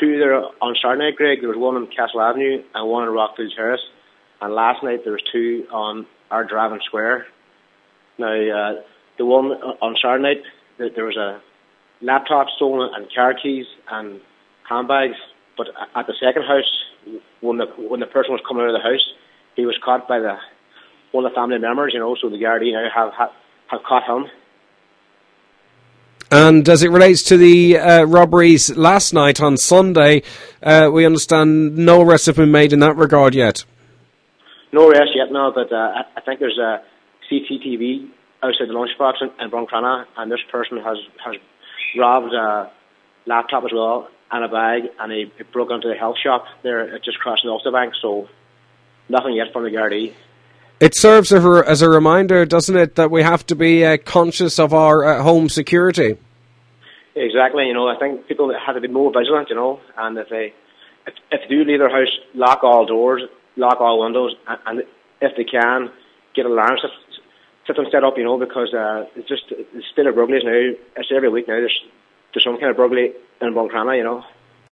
two there on Saturday night, Greg. There was one on Castle Avenue and one on Rockfield Terrace. And last night there was two on Ardravin Square. Now, the one on Saturday night, there was a laptop stolen and car keys and handbags. But at the second house, when the person was coming out of the house, he was caught by one of the family members, so the Gardaí now have caught him. And as it relates to the robberies last night on Sunday, we understand no arrests have been made in that regard yet. No arrests yet, no, but I think there's a CCTV outside the lunchbox in Buncrana, and this person has robbed a laptop as well and a bag, and he broke into the health shop there just crossing the Ulster Bank, so nothing yet from the Gardaí. It serves as a reminder, doesn't it, that we have to be conscious of our home security? Exactly, I think people have to be more vigilant, and if they do leave their house, lock all doors, lock all windows, and if they can, get alarm systems set up, because it's still a burglaries now. It's every week now. There's some kind of burglary in Buncrana,